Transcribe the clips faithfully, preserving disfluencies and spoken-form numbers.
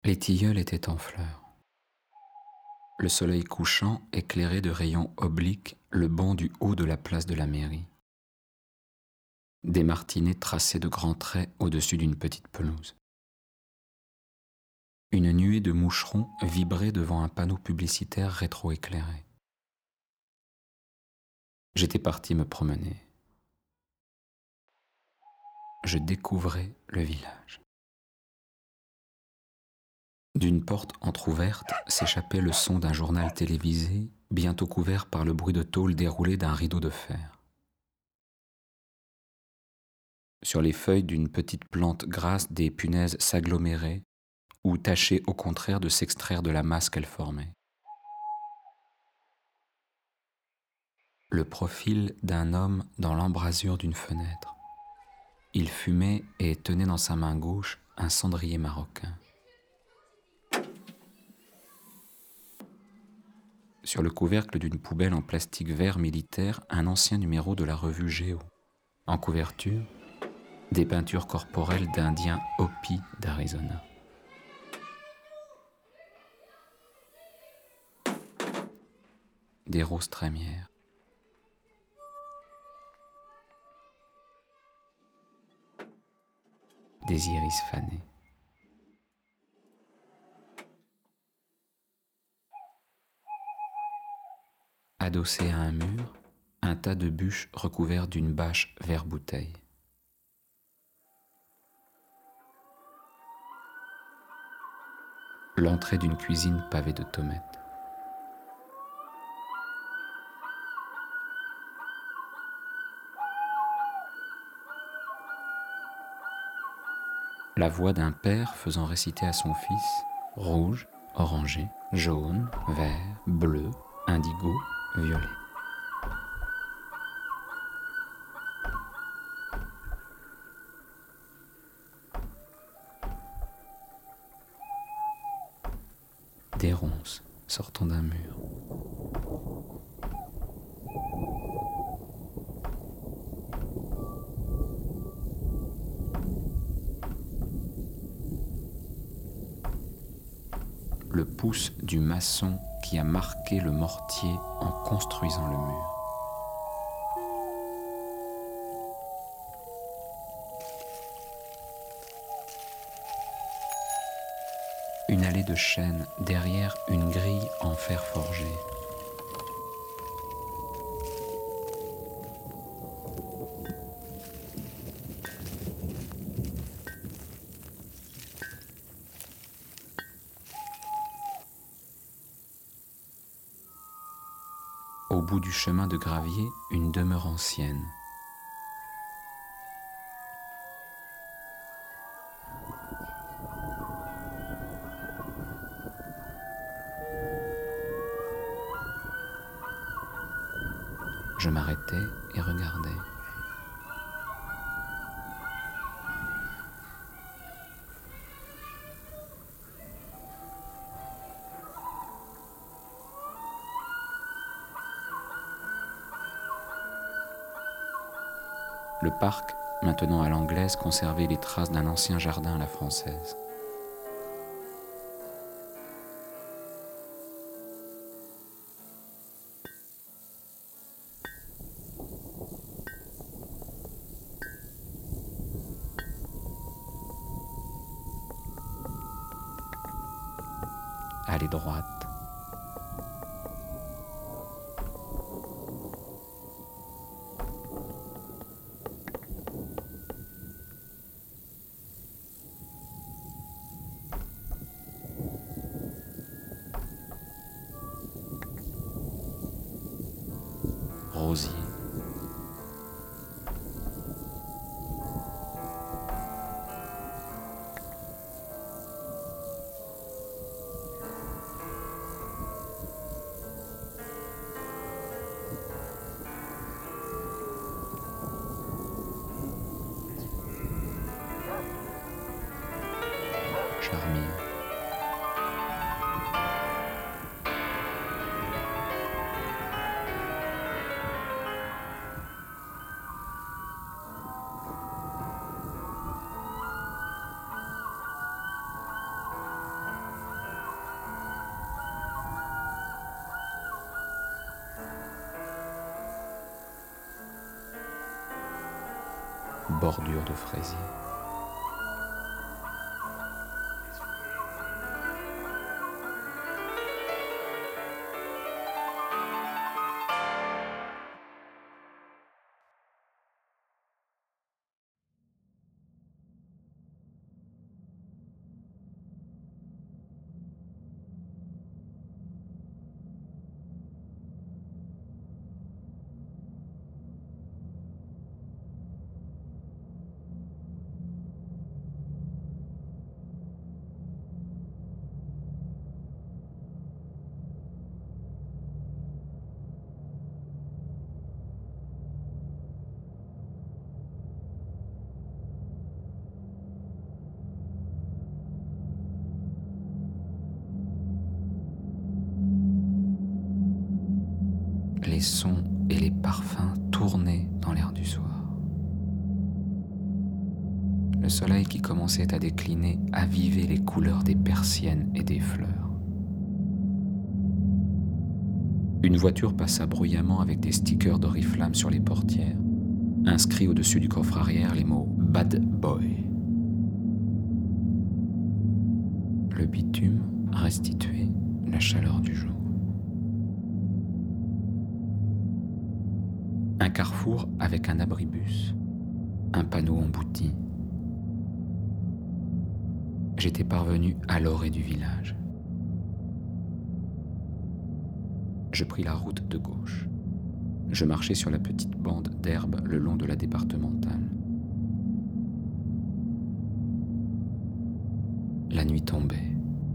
Les tilleuls étaient en fleurs. Le soleil couchant éclairait de rayons obliques le banc du haut de la place de la mairie. Des martinets traçaient de grands traits au-dessus d'une petite pelouse. Une nuée de moucherons vibrait devant un panneau publicitaire rétroéclairé. J'étais parti me promener. Je découvrais le village. D'une porte entr'ouverte s'échappait le son d'un journal télévisé, bientôt couvert par le bruit de tôle déroulé d'un rideau de fer. Sur les feuilles d'une petite plante grasse, des punaises s'aggloméraient ou tâchaient au contraire de s'extraire de la masse qu'elles formaient. Le profil d'un homme dans l'embrasure d'une fenêtre. Il fumait et tenait dans sa main gauche un cendrier marocain. Sur le couvercle d'une poubelle en plastique vert militaire, un ancien numéro de la revue Géo. En couverture, des peintures corporelles d'Indiens Hopi d'Arizona. Des roses trémières. Des iris fanés. Adossé à un mur, un tas de bûches recouvertes d'une bâche verre-bouteille. L'entrée d'une cuisine pavée de tomates. La voix d'un père faisant réciter à son fils rouge, orangé, jaune, vert, bleu, indigo, violet. Des ronces sortant d'un mur. Le pouce du maçon qui a marqué le mortier en construisant le mur. Une allée de chêne derrière une grille en fer forgé. Au bout du chemin de gravier, une demeure ancienne. Je m'arrêtais et regardais. Le parc, maintenant à l'anglaise, conservait les traces d'un ancien jardin à la française. Allée droite. Rosier. bordure de fraisiers. Les sons et les parfums tournaient dans l'air du soir. Le soleil qui commençait à décliner avivait les couleurs des persiennes et des fleurs. Une voiture passa bruyamment avec des stickers d'Oriflamme sur les portières, inscrits au-dessus du coffre arrière les mots « Bad Boy ». Le bitume restituait la chaleur du jour. Un carrefour avec un abribus, un panneau embouti. J'étais parvenu à l'orée du village. Je pris la route de gauche. Je marchais sur la petite bande d'herbe le long de la départementale. La nuit tombait.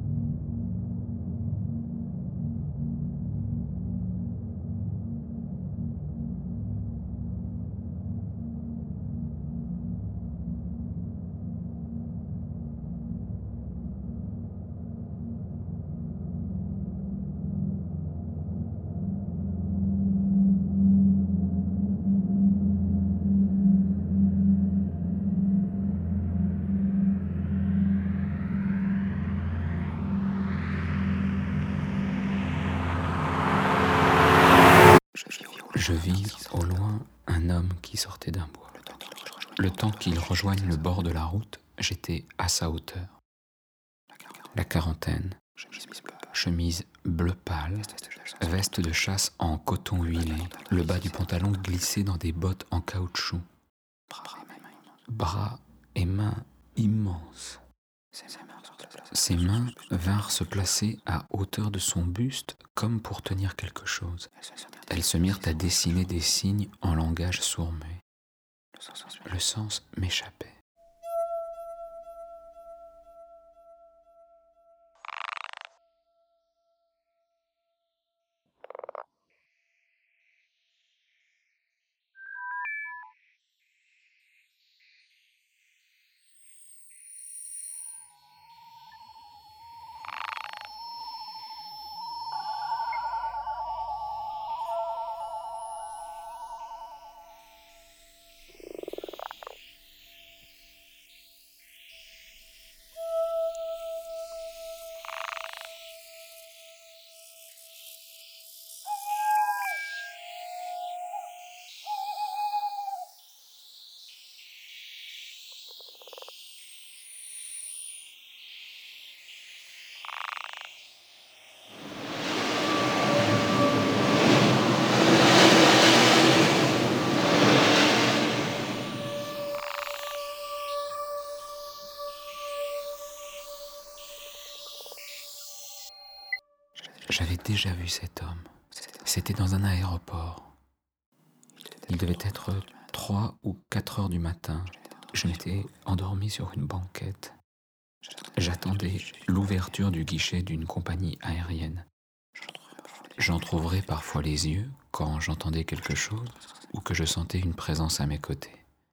Je vis au loin un homme qui sortait d'un bois. Le temps qu'il rejoigne le bord de la route, j'étais à sa hauteur. La quarantaine, chemise bleu pâle, veste de chasse en coton huilé, le bas du pantalon glissé dans des bottes en caoutchouc. Bras et mains immenses. Ses mains vinrent se placer à hauteur de son buste comme pour tenir quelque chose. Elles se mirent à dessiner des signes en langage sourd-muet. Le sens m'échappait. J'avais déjà vu cet homme. C'était dans un aéroport. Il devait être trois ou quatre heures du matin. Je m'étais endormi sur une banquette. J'attendais l'ouverture du guichet d'une compagnie aérienne. J'entr'ouvrais parfois les yeux quand j'entendais quelque chose ou que je sentais une présence à mes côtés.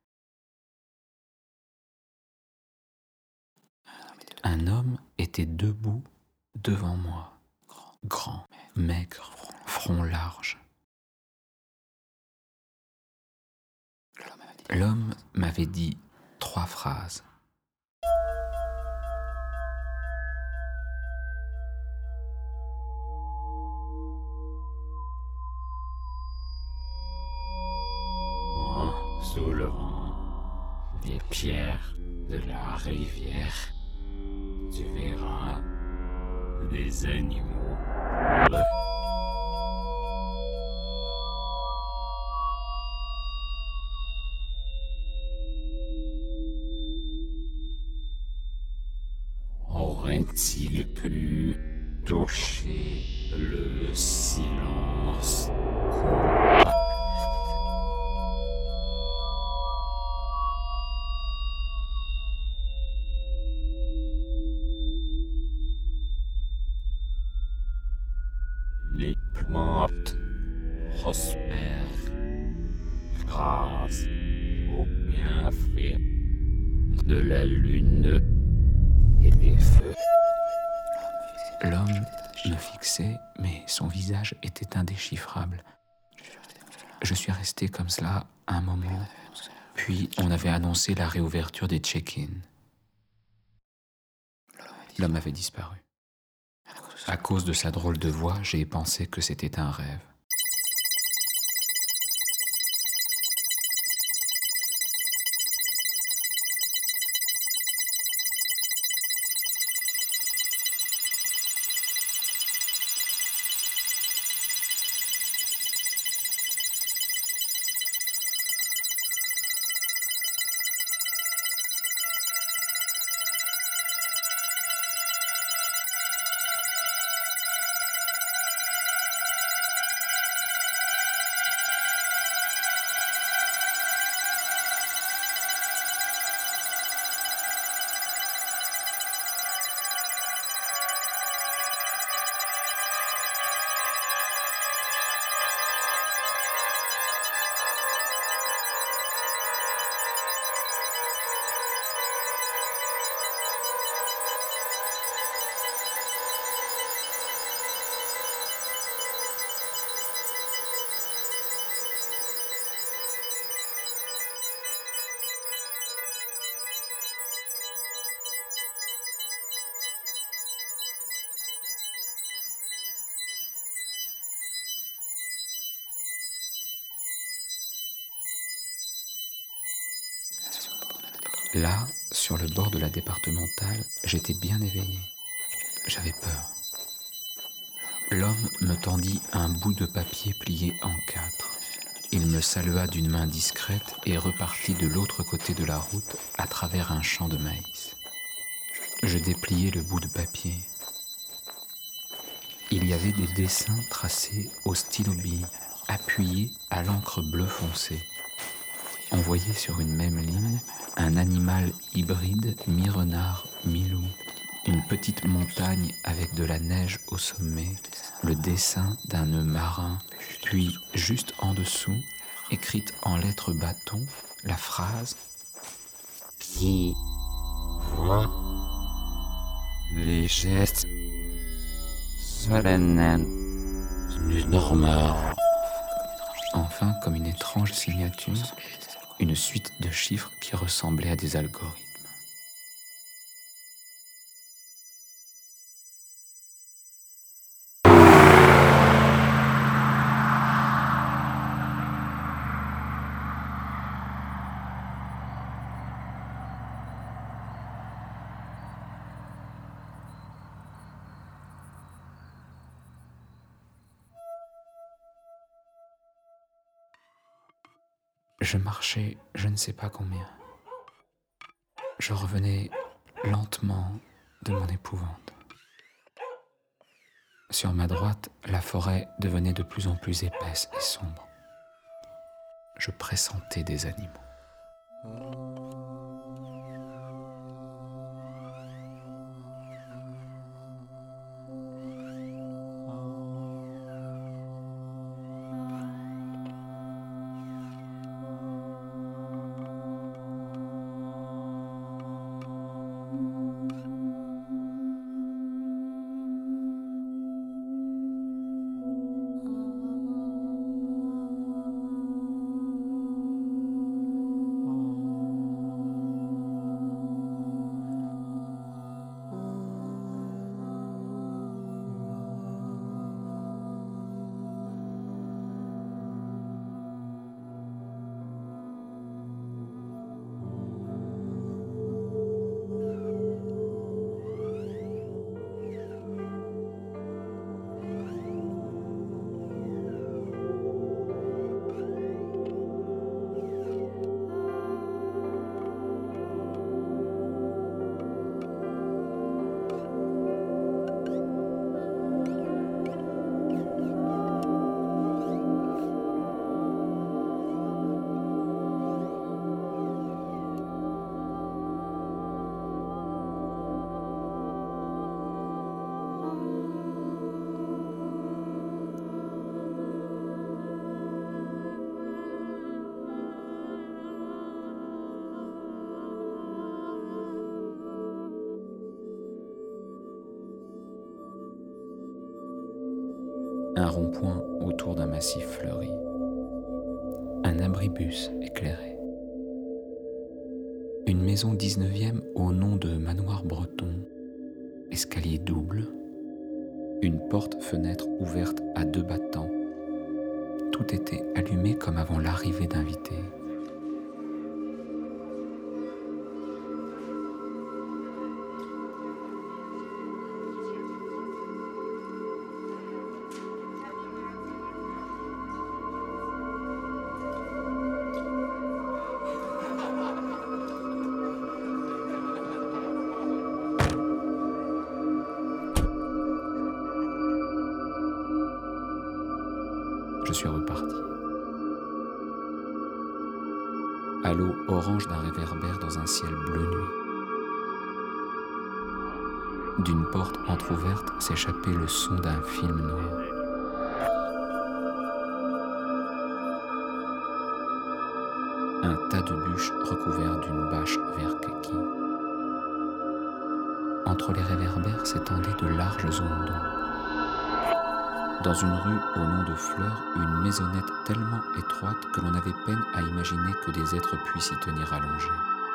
Un homme était debout devant moi. Grand, maigre, front large. L'homme m'avait dit trois phrases. Moi, sous le vent, les pierres de la rivière, tu verras des animaux. Aurait-il pu toucher le silence? Les plantes prospèrent grâce aux bienfaits de la lune et des feux. L'homme me fixait, mais son visage était indéchiffrable. Je suis resté comme cela un moment, puis on avait annoncé la réouverture des check-in. L'homme avait disparu. À cause de sa drôle de voix, j'ai pensé que c'était un rêve. Là, sur le bord de la départementale, j'étais bien éveillé. J'avais peur. L'homme me tendit un bout de papier plié en quatre. Il me salua d'une main discrète et repartit de l'autre côté de la route à travers un champ de maïs. Je dépliai le bout de papier. Il y avait des dessins tracés au stylo bille, appuyés à l'encre bleu foncé. On voyait sur une même ligne un animal hybride mi-renard, mi-loup, une petite montagne avec de la neige au sommet, le dessin d'un nœud marin, puis juste en dessous, écrite en lettres bâton, la phrase « Qui voit les gestes solennels du dormeur ?» Enfin, comme une étrange signature, une suite de chiffres qui ressemblaient à des algorithmes. Je marchais je ne sais pas combien. Je revenais lentement de mon épouvante. Sur ma droite, la forêt devenait de plus en plus épaisse et sombre. Je pressentais des animaux. Un rond-point autour d'un massif fleuri. Un abribus éclairé. Une maison dix-neuvième au nom de manoir breton. Escalier double. Une porte-fenêtre ouverte à deux battants. Tout était allumé comme avant l'arrivée d'invités. Je suis reparti. Halo orange d'un réverbère dans un ciel bleu nuit. D'une porte entr'ouverte s'échappait le son d'un film noir. Un tas de bûches recouvertes d'une bâche vert kaki. Entre les réverbères s'étendaient de larges zones d'ombre. Dans une rue au nom de Fleurs, une maisonnette tellement étroite que l'on avait peine à imaginer que des êtres puissent y tenir allongés.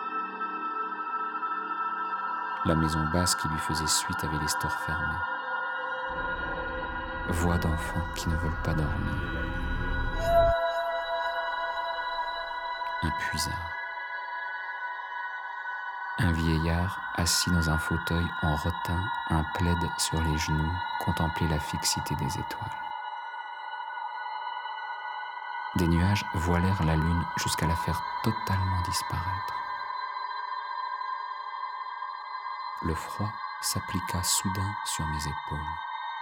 La maison basse qui lui faisait suite avait les stores fermés. Voix d'enfants qui ne veulent pas dormir. Un puisard. Un vieillard assis dans un fauteuil en rotin, un plaid sur les genoux, contemplait la fixité des étoiles. Des nuages voilèrent la lune jusqu'à la faire totalement disparaître. Le froid s'appliqua soudain sur mes épaules.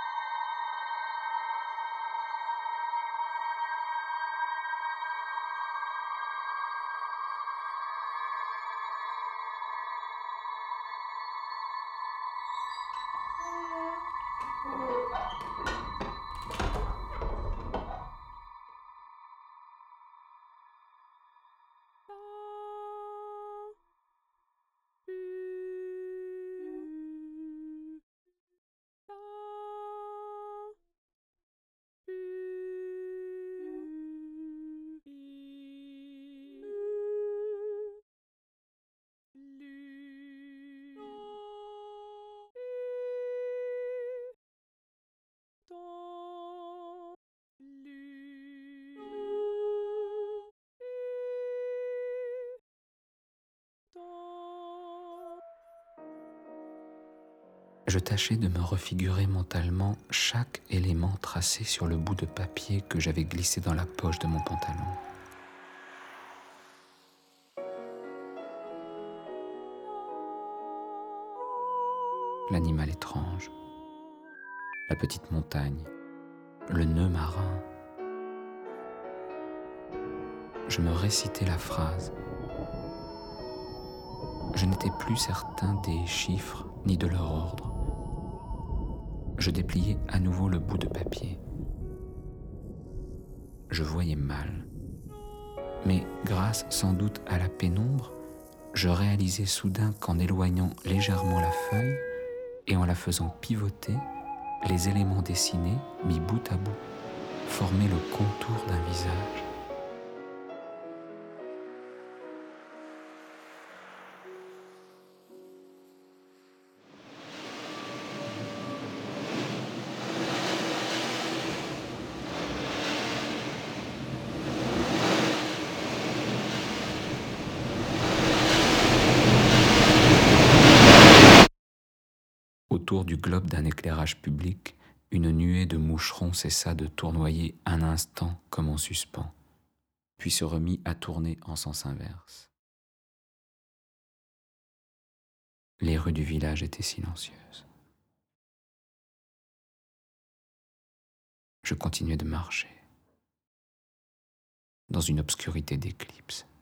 Je tâchais de me refigurer mentalement chaque élément tracé sur le bout de papier que j'avais glissé dans la poche de mon pantalon. L'animal étrange, la petite montagne, le nœud marin. Je me récitais la phrase. Je n'étais plus certain des chiffres ni de leur ordre. Je dépliai à nouveau le bout de papier. Je voyais mal. Mais grâce sans doute à la pénombre, je réalisai soudain qu'en éloignant légèrement la feuille et en la faisant pivoter, les éléments dessinés, mis bout à bout, formaient le contour d'un visage. Autour du globe d'un éclairage public, une nuée de moucherons cessa de tournoyer un instant comme en suspens, puis se remit à tourner en sens inverse. Les rues du village étaient silencieuses. Je continuais de marcher, dans une obscurité d'éclipse.